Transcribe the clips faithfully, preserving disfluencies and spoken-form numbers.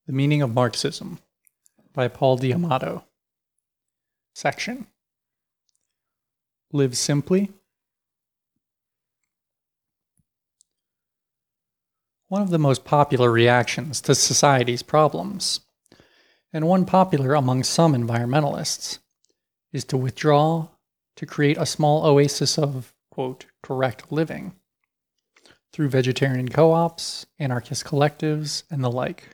The Meaning of Marxism by Paul D'Amato. Section. Live simply. One of the most popular reactions to society's problems, and one popular among some environmentalists, is to withdraw to create a small oasis of, quote, correct living through vegetarian co-ops, anarchist collectives, and the like.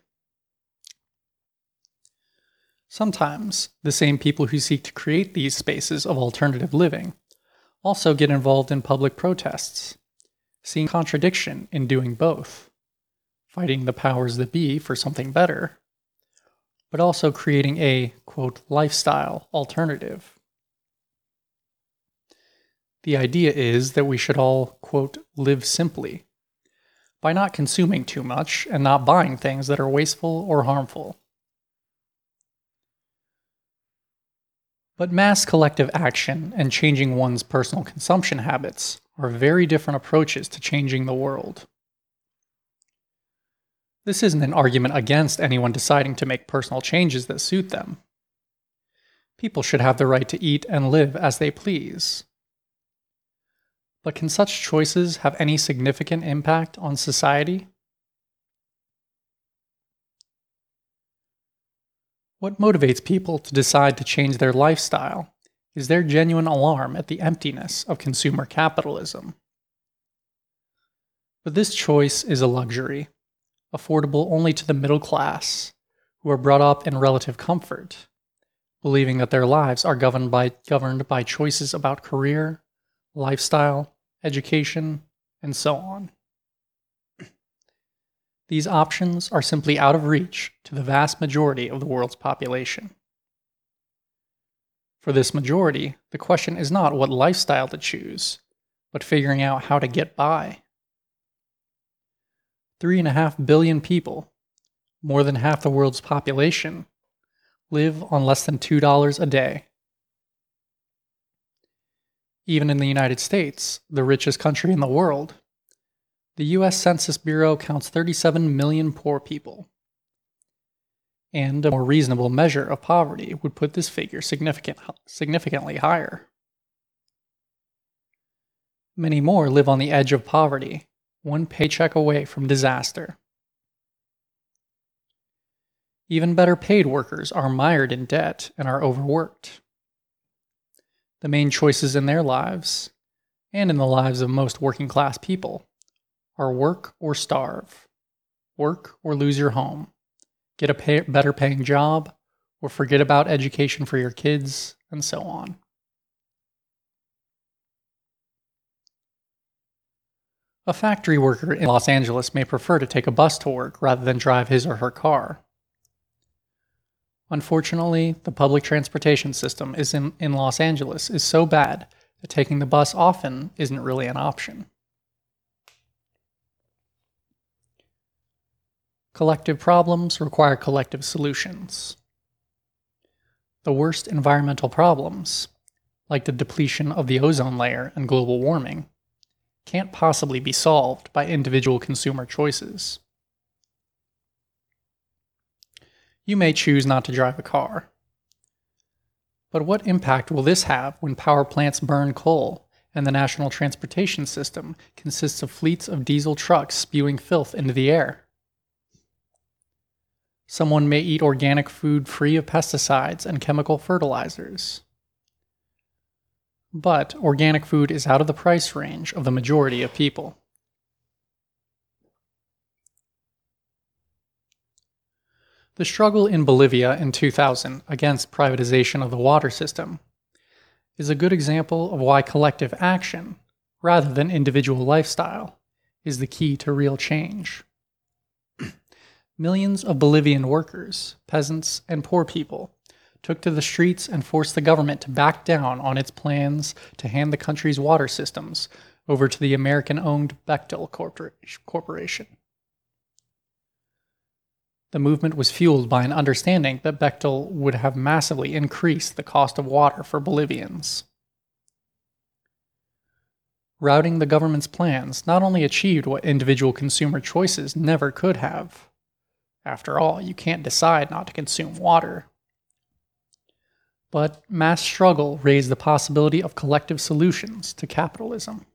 Sometimes, the same people who seek to create these spaces of alternative living also get involved in public protests, seeing contradiction in doing both, fighting the powers that be for something better, but also creating a, quote, lifestyle alternative. The idea is that we should all, quote, live simply, by not consuming too much and not buying things that are wasteful or harmful. But mass collective action and changing one's personal consumption habits are very different approaches to changing the world. This isn't an argument against anyone deciding to make personal changes that suit them. People should have the right to eat and live as they please. But can such choices have any significant impact on society? What motivates people to decide to change their lifestyle is their genuine alarm at the emptiness of consumer capitalism. But this choice is a luxury, affordable only to the middle class, who are brought up in relative comfort, believing that their lives are governed by, governed by choices about career, lifestyle, education, and so on. These options are simply out of reach to the vast majority of the world's population. For this majority, the question is not what lifestyle to choose, but figuring out how to get by. Three and a half billion people, more than half the world's population, live on less than two dollars a day. Even in the United States, the richest country in the world, the U S Census Bureau counts thirty-seven million poor people. And a more reasonable measure of poverty would put this figure significant, significantly higher. Many more live on the edge of poverty, one paycheck away from disaster. Even better paid workers are mired in debt and are overworked. The main choices in their lives, and in the lives of most working class people, are work or starve, work or lose your home, get a pay- better paying job, or forget about education for your kids, and so on. A factory worker in Los Angeles may prefer to take a bus to work rather than drive his or her car. Unfortunately, the public transportation system is in, in Los Angeles is so bad that taking the bus often isn't really an option. Collective problems require collective solutions. The worst environmental problems, like the depletion of the ozone layer and global warming, can't possibly be solved by individual consumer choices. You may choose not to drive a car. But what impact will this have when power plants burn coal and the national transportation system consists of fleets of diesel trucks spewing filth into the air? Someone may eat organic food free of pesticides and chemical fertilizers. But organic food is out of the price range of the majority of people. The struggle in Bolivia in two thousand against privatization of the water system is a good example of why collective action, rather than individual lifestyle, is the key to real change. Millions of Bolivian workers, peasants, and poor people took to the streets and forced the government to back down on its plans to hand the country's water systems over to the American-owned Bechtel Corporation. The movement was fueled by an understanding that Bechtel would have massively increased the cost of water for Bolivians. Routing the government's plans not only achieved what individual consumer choices never could have, After all, you can't decide not to consume water. But mass struggle raised the possibility of collective solutions to capitalism.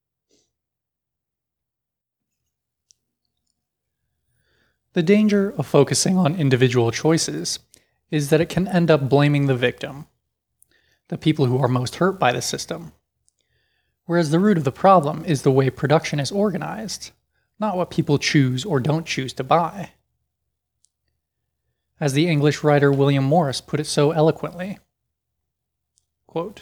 The danger of focusing on individual choices is that it can end up blaming the victim, the people who are most hurt by the system, whereas the root of the problem is the way production is organized, not what people choose or don't choose to buy. As the English writer William Morris put it so eloquently, quote,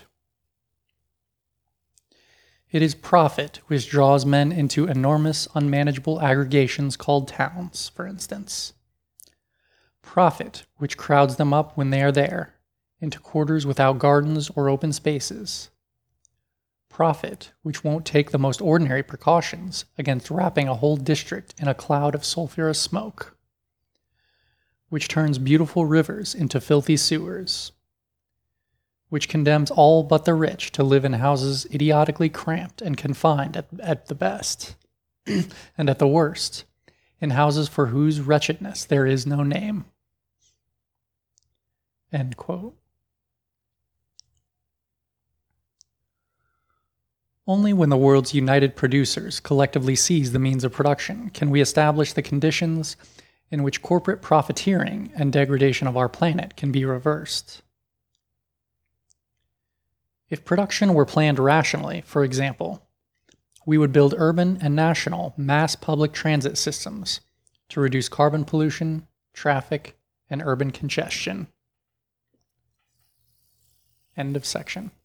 "It is profit which draws men into enormous, unmanageable aggregations called towns, for instance. Profit which crowds them up when they are there, into quarters without gardens or open spaces. Profit which won't take the most ordinary precautions against wrapping a whole district in a cloud of sulphurous smoke. Which turns beautiful rivers into filthy sewers. Which condemns all but the rich to live in houses idiotically cramped and confined at, at the best, and at the worst, in houses for whose wretchedness there is no name." End quote. Only when the world's united producers collectively seize the means of production can we establish the conditions in which corporate profiteering and degradation of our planet can be reversed. If production were planned rationally, for example, we would build urban and national mass public transit systems to reduce carbon pollution, traffic, and urban congestion. End of section.